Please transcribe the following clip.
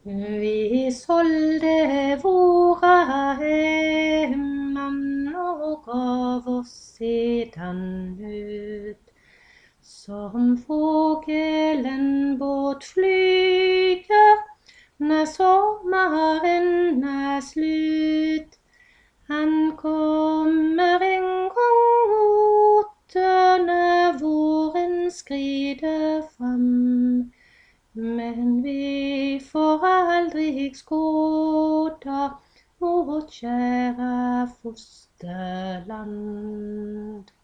Vi solgte våre hemmen og gav oss sedan ut. Som fågelen båt flyger när sommaren är slut. Han kommer en gång åter när våren skrider fram. Men vi får aldrig skåda vårt kära fosterland.